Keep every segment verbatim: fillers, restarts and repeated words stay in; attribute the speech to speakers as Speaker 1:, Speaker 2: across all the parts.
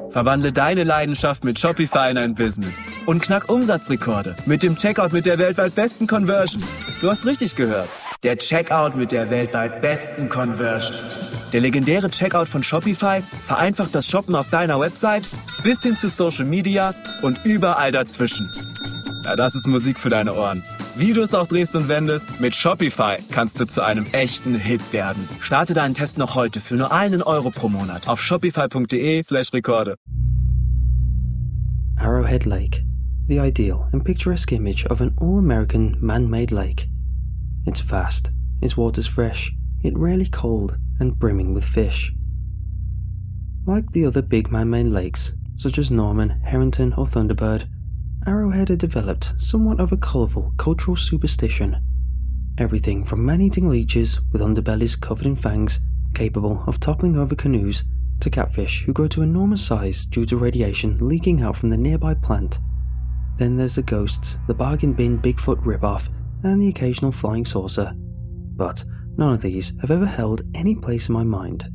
Speaker 1: Verwandle deine Leidenschaft mit Shopify in ein Business und knack Umsatzrekorde mit dem Checkout mit der weltweit besten Conversion. Du hast richtig gehört. Der Checkout mit der weltweit besten Conversion. Der legendäre Checkout von Shopify vereinfacht das Shoppen auf deiner Website bis hin zu Social Media und überall dazwischen. Ja, das ist Musik für deine Ohren. Wie du es auch drehst und wendest, mit Shopify kannst du zu einem echten Hit werden. Starte deinen Test noch heute für nur einen Euro pro Monat auf shopify.de slash Rekorde.
Speaker 2: Arrowhead Lake, the ideal and picturesque image of an all-American man-made lake. It's vast, its waters fresh, yet rarely cold and brimming with fish. Like the other big man-made lakes, such as Norman, Harrington or Thunderbird, Arrowhead had developed somewhat of a colourful cultural superstition. Everything from man-eating leeches with underbellies covered in fangs, capable of toppling over canoes, to catfish who grow to enormous size due to radiation leaking out from the nearby plant. Then there's the ghosts, the bargain bin Bigfoot ripoff, and the occasional flying saucer. But none of these have ever held any place in my mind.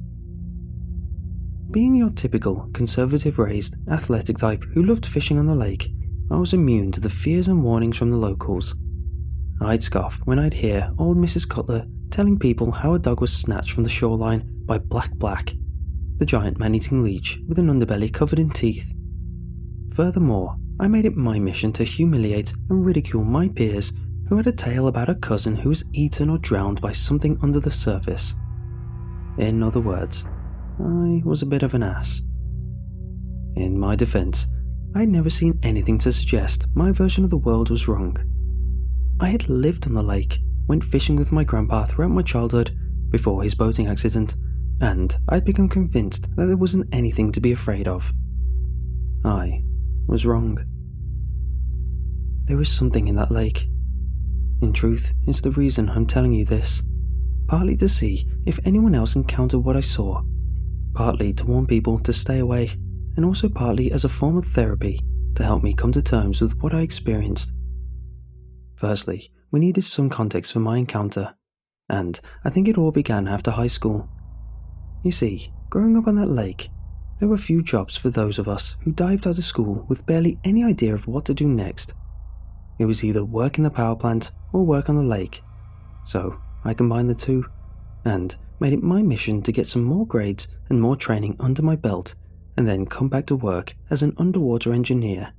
Speaker 2: Being your typical, conservative-raised, athletic type who loved fishing on the lake, I was immune to the fears and warnings from the locals. I'd scoff when I'd hear old Missus Cutler telling people how a dog was snatched from the shoreline by Black Black, the giant man-eating leech with an underbelly covered in teeth. Furthermore, I made it my mission to humiliate and ridicule my peers who had a tale about a cousin who was eaten or drowned by something under the surface. In other words, I was a bit of an ass. In my defense, I had never seen anything to suggest my version of the world was wrong. I had lived on the lake, went fishing with my grandpa throughout my childhood before his boating accident, and I'd become convinced that there wasn't anything to be afraid of. I was wrong. There is something in that lake. In truth, it's the reason I'm telling you this. Partly to see if anyone else encountered what I saw, partly to warn people to stay away, and also partly as a form of therapy to help me come to terms with what I experienced. Firstly, we needed some context for my encounter, and I think it all began after high school. You see, growing up on that lake, there were few jobs for those of us who dived out of school with barely any idea of what to do next. It was either work in the power plant or work on the lake, so I combined the two, and made it my mission to get some more grades and more training under my belt and then come back to work as an underwater engineer.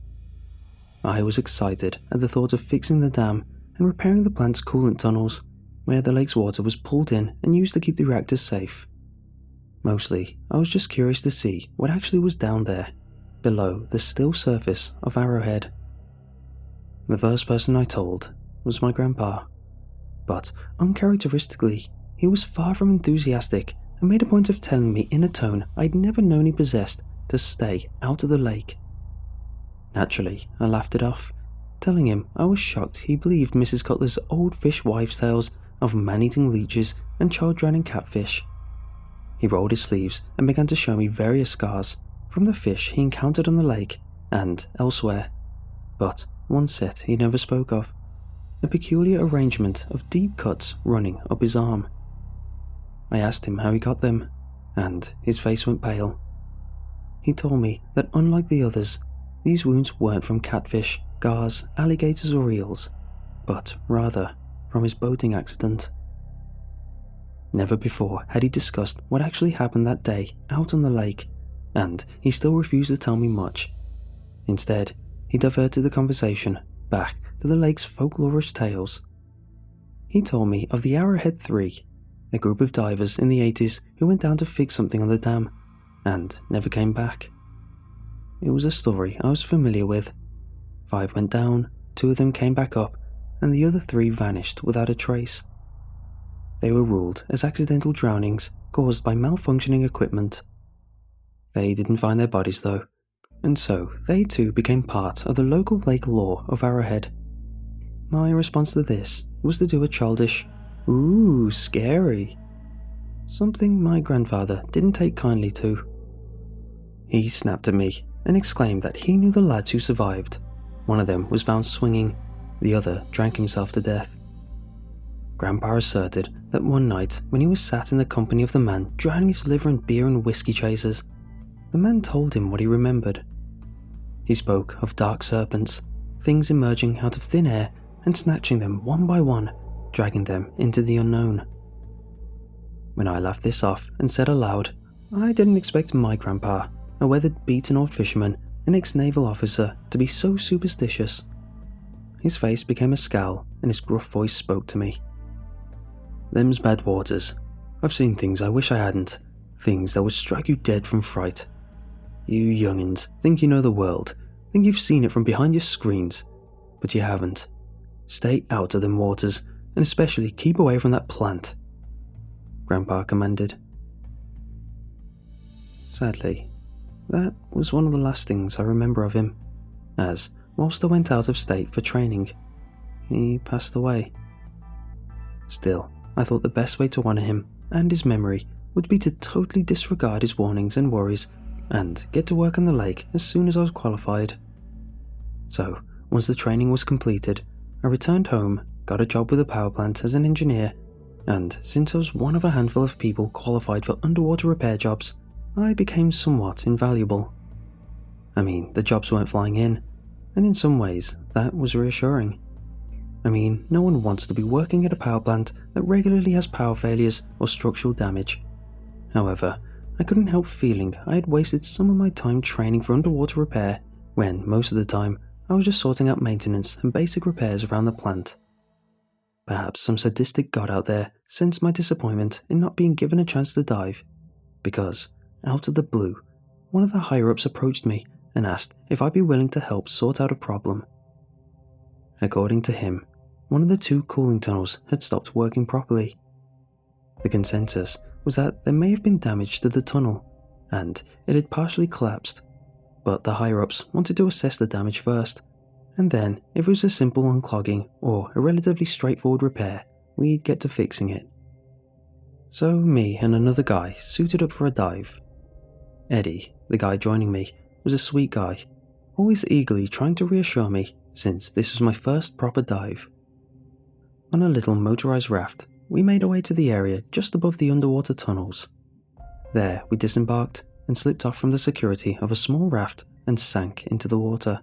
Speaker 2: I was excited at the thought of fixing the dam and repairing the plant's coolant tunnels, where the lake's water was pulled in and used to keep the reactors safe. Mostly, I was just curious to see what actually was down there, below the still surface of Arrowhead. The first person I told was my grandpa, but uncharacteristically, he was far from enthusiastic and made a point of telling me in a tone I'd never known he possessed to stay out of the lake. Naturally, I laughed it off, telling him I was shocked he believed Missus Cutler's old fish wives' tales of man-eating leeches and child-drowning catfish. He rolled his sleeves and began to show me various scars from the fish he encountered on the lake and elsewhere, but one set he never spoke of, a peculiar arrangement of deep cuts running up his arm. I asked him how he got them, and his face went pale. He told me that unlike the others, these wounds weren't from catfish, gars, alligators or eels, but rather from his boating accident. Never before had he discussed what actually happened that day out on the lake, and he still refused to tell me much. Instead, he diverted the conversation back to the lake's folklorish tales. He told me of the Arrowhead Three, a group of divers in the eighties who went down to fix something on the dam, and never came back. It was a story I was familiar with. Five went down, two of them came back up, and the other three vanished without a trace. They were ruled as accidental drownings caused by malfunctioning equipment. They didn't find their bodies though, and so they too became part of the local lake lore of Arrowhead. My response to this was to do a childish, "Ooh, scary," something my grandfather didn't take kindly to. He snapped at me and exclaimed that he knew the lads who survived. One of them was found swinging, the other drank himself to death. Grandpa asserted that one night when he was sat in the company of the man drowning his liver in beer and whiskey chasers, the man told him what he remembered. He spoke of dark serpents, things emerging out of thin air and snatching them one by one, dragging them into the unknown. When I laughed this off and said aloud, I didn't expect my grandpa, a weathered, beaten old fisherman, an ex-naval officer, to be so superstitious. His face became a scowl and his gruff voice spoke to me. Them's bad waters. I've seen things I wish I hadn't, things that would strike you dead from fright. You youngins think you know the world, think you've seen it from behind your screens, but you haven't. Stay out of them waters, and especially keep away from that plant, Grandpa commanded. Sadly, that was one of the last things I remember of him, as, whilst I went out of state for training, he passed away. Still, I thought the best way to honour him and his memory would be to totally disregard his warnings and worries and get to work on the lake as soon as I was qualified. So, once the training was completed, I returned home, got a job with a power plant as an engineer, and since I was one of a handful of people qualified for underwater repair jobs, I became somewhat invaluable. I mean, the jobs weren't flying in, and in some ways, that was reassuring. I mean, no one wants to be working at a power plant that regularly has power failures or structural damage. However, I couldn't help feeling I had wasted some of my time training for underwater repair, when most of the time I was just sorting out maintenance and basic repairs around the plant. Perhaps some sadistic god out there sensed my disappointment in not being given a chance to dive, because, out of the blue, one of the higher-ups approached me and asked if I'd be willing to help sort out a problem. According to him, one of the two cooling tunnels had stopped working properly. The consensus was that there may have been damage to the tunnel, and it had partially collapsed, but the higher-ups wanted to assess the damage first, and then, if it was a simple unclogging or a relatively straightforward repair, we'd get to fixing it. So me and another guy suited up for a dive. Eddie, the guy joining me, was a sweet guy, always eagerly trying to reassure me since this was my first proper dive. On a little motorized raft, we made our way to the area just above the underwater tunnels. There, we disembarked and slipped off from the security of a small raft and sank into the water.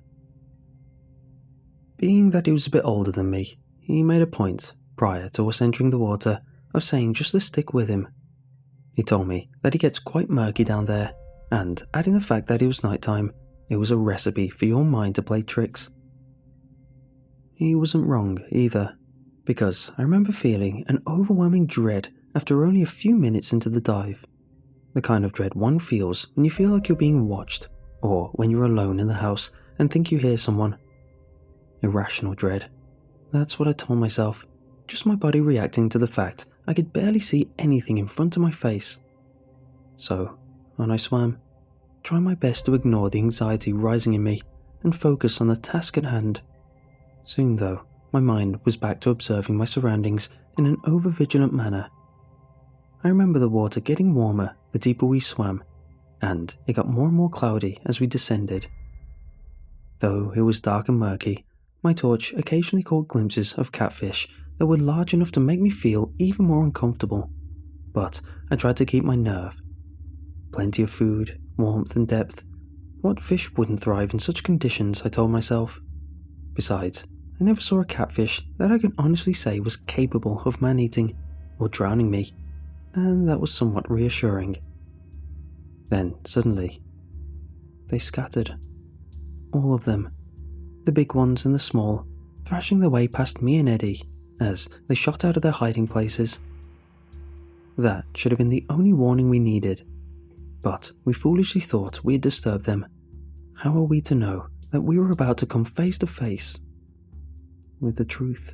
Speaker 2: Being that he was a bit older than me, he made a point, prior to us entering the water, of saying just to stick with him. He told me that it gets quite murky down there, and adding the fact that it was nighttime, it was a recipe for your mind to play tricks. He wasn't wrong either, because I remember feeling an overwhelming dread after only a few minutes into the dive. The kind of dread one feels when you feel like you're being watched, or when you're alone in the house and think you hear someone. Irrational dread. That's what I told myself, just my body reacting to the fact I could barely see anything in front of my face. So, on I swam, trying my best to ignore the anxiety rising in me and focus on the task at hand. Soon though, my mind was back to observing my surroundings in an over-vigilant manner. I remember the water getting warmer the deeper we swam, and it got more and more cloudy as we descended. Though it was dark and murky, my torch occasionally caught glimpses of catfish that were large enough to make me feel even more uncomfortable, but I tried to keep my nerve. Plenty of food, warmth and depth. What fish wouldn't thrive in such conditions, I told myself. Besides, I never saw a catfish that I can honestly say was capable of man-eating or drowning me, and that was somewhat reassuring. Then, suddenly, they scattered. All of them. The big ones and the small, thrashing their way past me and Eddie as they shot out of their hiding places. That should have been the only warning we needed, but we foolishly thought we had disturbed them. How are we to know that we were about to come face to face with the truth?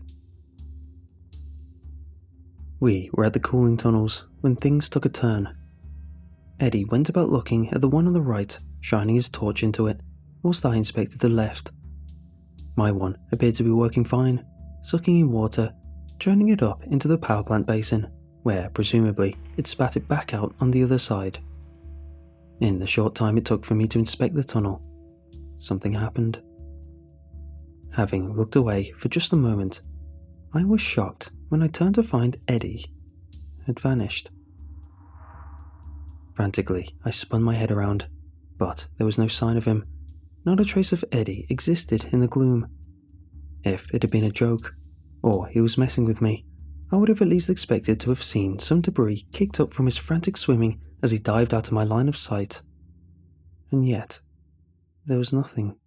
Speaker 2: We were at the cooling tunnels when things took a turn. Eddie went about looking at the one on the right, shining his torch into it, whilst I inspected the left. My one appeared to be working fine, sucking in water, churning it up into the power plant basin, where presumably it spat it back out on the other side. In the short time it took for me to inspect the tunnel, something happened. Having looked away for just a moment, I was shocked when I turned to find Eddie had vanished. Frantically, I spun my head around, But there was no sign of him. Not a trace of Eddie existed in the gloom. If it had been a joke, or he was messing with me, I would have at least expected to have seen some debris kicked up from his frantic swimming as he dived out of my line of sight. And yet, there was nothing.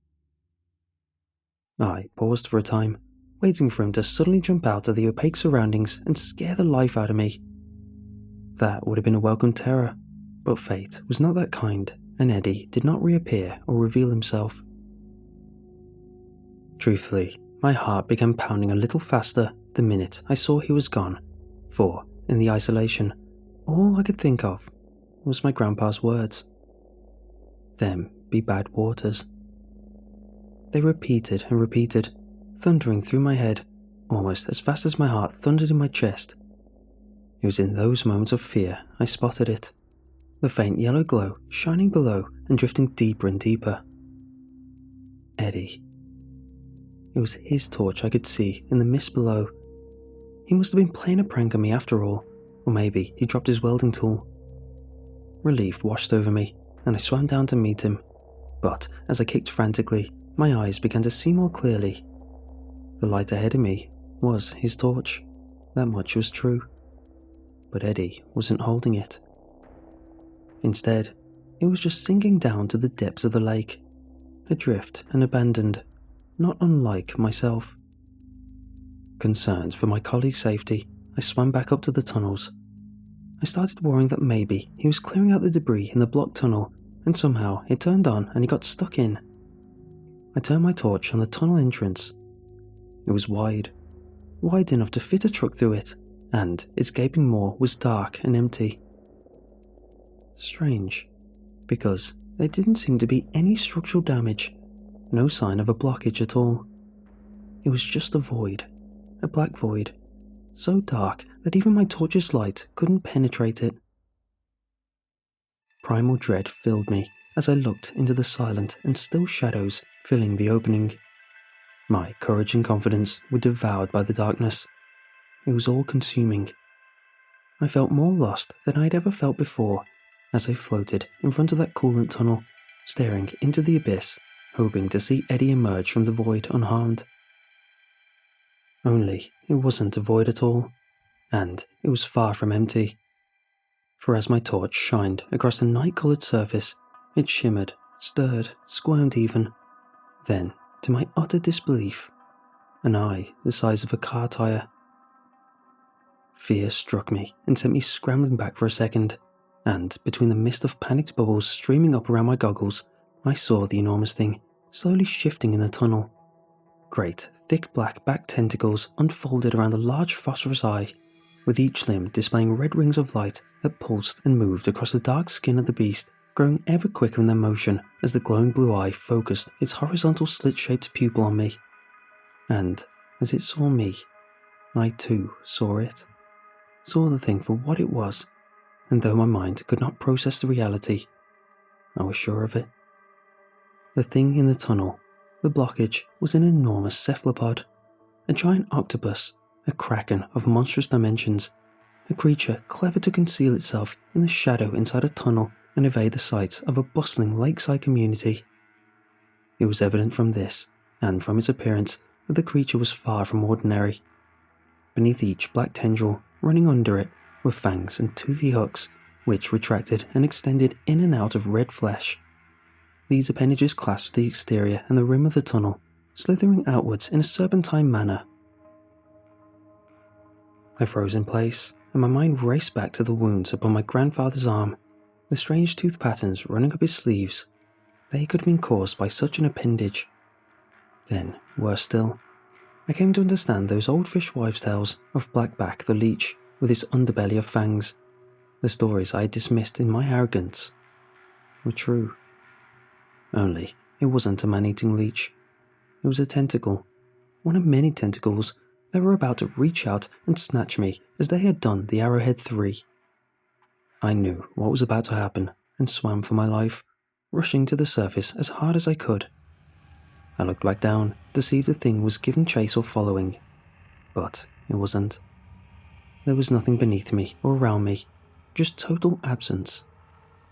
Speaker 2: I paused for a time, waiting for him to suddenly jump out of the opaque surroundings and scare the life out of me. That would have been a welcome terror, but fate was not that kind, and Eddie did not reappear or reveal himself. Truthfully, my heart began pounding a little faster the minute I saw he was gone, for, in the isolation, all I could think of was my grandpa's words. Them be bad waters. They repeated and repeated, thundering through my head, almost as fast as my heart thundered in my chest. It was in those moments of fear I spotted it, the faint yellow glow shining below and drifting deeper and deeper. Eddie. It was his torch I could see in the mist below. He must have been playing a prank on me after all, or maybe he dropped his welding tool. Relief washed over me, and I swam down to meet him, but as I kicked frantically, my eyes began to see more clearly. The light ahead of me was his torch. That much was true. But Eddie wasn't holding it. Instead, it was just sinking down to the depths of the lake, adrift and abandoned, not unlike myself. Concerned for my colleague's safety, I swam back up to the tunnels. I started worrying that maybe he was clearing out the debris in the blocked tunnel, and somehow it turned on and he got stuck in. I turned my torch on the tunnel entrance. It was wide, wide enough to fit a truck through it, and its gaping maw was dark and empty. Strange, because there didn't seem to be any structural damage, no sign of a blockage at all. It was just a void, a black void, so dark that even my torch's light couldn't penetrate it. Primal dread filled me as I looked into the silent and still shadows filling the opening. My courage and confidence were devoured by the darkness. It was all-consuming. I felt more lost than I'd ever felt before as I floated in front of that coolant tunnel, staring into the abyss, hoping to see Eddie emerge from the void unharmed. Only it wasn't a void at all, and it was far from empty. For as my torch shined across the night-coloured surface, it shimmered, stirred, squirmed even. Then, to my utter disbelief, an eye the size of a car tyre. Fear struck me and sent me scrambling back for a second, and between the mist of panicked bubbles streaming up around my goggles, I saw the enormous thing slowly shifting in the tunnel. Great, thick black back tentacles unfolded around a large phosphorus eye, with each limb displaying red rings of light that pulsed and moved across the dark skin of the beast, growing ever quicker in their motion as the glowing blue eye focused its horizontal slit-shaped pupil on me. And as it saw me, I too saw it. Saw the thing for what it was, and though my mind could not process the reality, I was sure of it. The thing in the tunnel, the blockage, was an enormous cephalopod, a giant octopus, a kraken of monstrous dimensions, a creature clever to conceal itself in the shadow inside a tunnel and evade the sight of a bustling lakeside community. It was evident from this, and from its appearance, that the creature was far from ordinary. Beneath each black tendril, running under it, were fangs and toothy hooks, which retracted and extended in and out of red flesh. These appendages clasped the exterior and the rim of the tunnel, slithering outwards in a serpentine manner. I froze in place, and my mind raced back to the wounds upon my grandfather's arm, the strange tooth patterns running up his sleeves. They could have been caused by such an appendage. Then, worse still, I came to understand those old fish wives' tales of Blackback the leech with its underbelly of fangs. The stories I had dismissed in my arrogance were true. Only, it wasn't a man-eating leech. It was a tentacle, one of many tentacles that were about to reach out and snatch me as they had done the Arrowhead Three. I knew what was about to happen and swam for my life, rushing to the surface as hard as I could. I looked back down to see if the thing was giving chase or following, but it wasn't. There was nothing beneath me or around me, just total absence.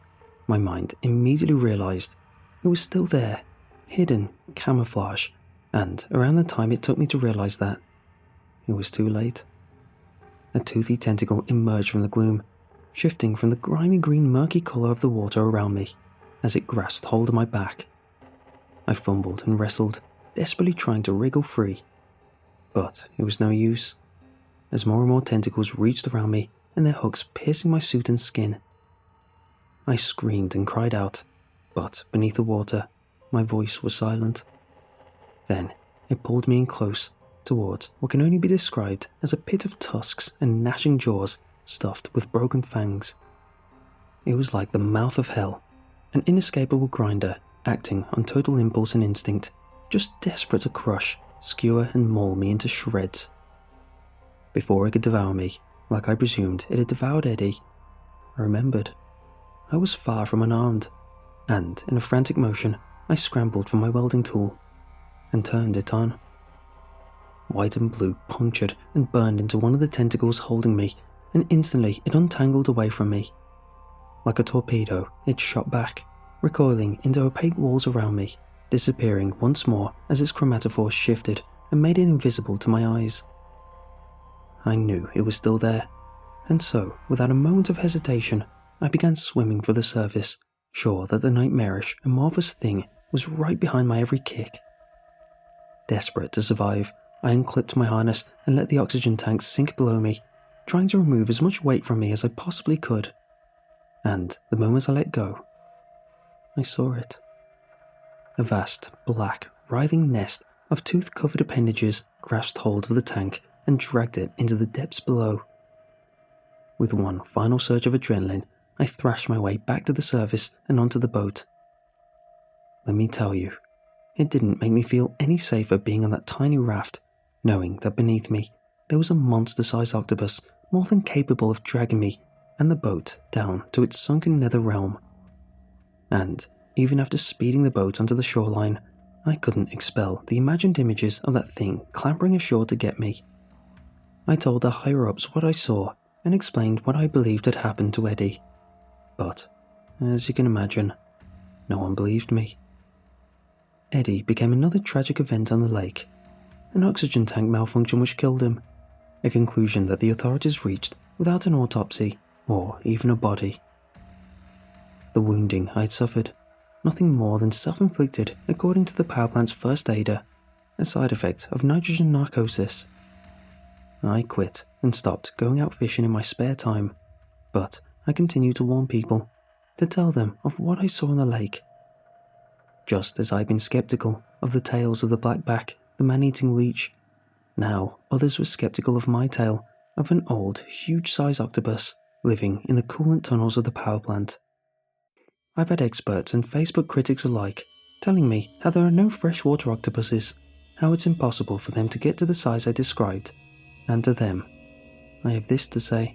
Speaker 2: My mind immediately realised it was still there, hidden, camouflage, and around the time it took me to realise that, it was too late. A toothy tentacle emerged from the gloom, shifting from the grimy green murky colour of the water around me as it grasped hold of my back. I fumbled and wrestled, desperately trying to wriggle free. But it was no use, as more and more tentacles reached around me and their hooks piercing my suit and skin. I screamed and cried out, but beneath the water, my voice was silent. Then it pulled me in close towards what can only be described as a pit of tusks and gnashing jaws stuffed with broken fangs. It was like the mouth of hell, an inescapable grinder acting on total impulse and instinct, just desperate to crush, skewer and maul me into shreds. Before it could devour me, like I presumed it had devoured Eddie, I remembered. I was far from unarmed, and in a frantic motion, I scrambled for my welding tool and turned it on. White and blue punctured and burned into one of the tentacles holding me, and instantly it untangled away from me. Like a torpedo, it shot back, recoiling into opaque walls around me, disappearing once more as its chromatophore shifted and made it invisible to my eyes. I knew it was still there, and so, without a moment of hesitation, I began swimming for the surface, sure that the nightmarish and marvellous thing was right behind my every kick. Desperate to survive, I unclipped my harness and let the oxygen tank sink below me, trying to remove as much weight from me as I possibly could. And the moment I let go, I saw it. A vast, black, writhing nest of tooth-covered appendages grasped hold of the tank and dragged it into the depths below. With one final surge of adrenaline, I thrashed my way back to the surface and onto the boat. Let me tell you, it didn't make me feel any safer being on that tiny raft, knowing that beneath me there was a monster-sized octopus more than capable of dragging me and the boat down to its sunken nether realm. And even after speeding the boat onto the shoreline, I couldn't expel the imagined images of that thing clambering ashore to get me. I told the higher-ups what I saw and explained what I believed had happened to Eddie. But, as you can imagine, no one believed me. Eddie became another tragic event on the lake, an oxygen tank malfunction which killed him, a conclusion that the authorities reached without an autopsy or even a body. The wounding I had suffered, nothing more than self-inflicted according to the power plant's first aider, a side effect of nitrogen narcosis. I quit and stopped going out fishing in my spare time, but I continued to warn people, to tell them of what I saw in the lake. Just as I'd been skeptical of the tales of the blackback, the man-eating leech, now others were skeptical of my tale of an old, huge-sized octopus living in the coolant tunnels of the power plant. I've had experts and Facebook critics alike telling me how there are no freshwater octopuses, how it's impossible for them to get to the size I described, and to them, I have this to say.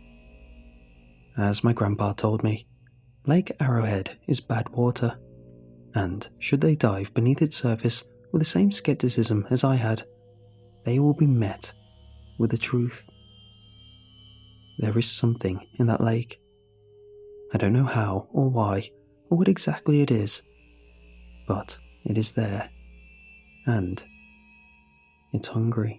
Speaker 2: As my grandpa told me, Lake Arrowhead is bad water, and should they dive beneath its surface with the same skepticism as I had, they will be met with the truth. There is something in that lake. I don't know how or why or what exactly it is, but it is there, and it's hungry.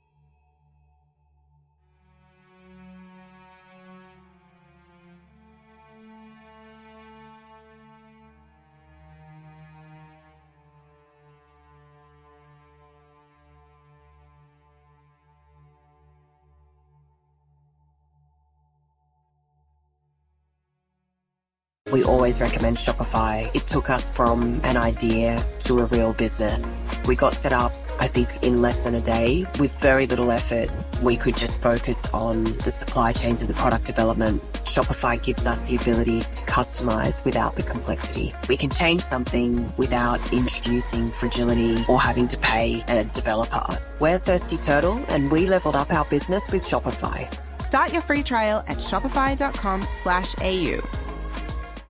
Speaker 3: We always recommend Shopify. It took us from an idea to a real business. We got set up, I think, in less than a day with very little effort. We could just focus on the supply chains and the product development. Shopify gives us the ability to customize without the complexity. We can change something without introducing fragility or having to pay a developer. We're Thirsty Turtle, and we leveled up our business with Shopify.
Speaker 4: Start your free trial at shopify.com slash AU.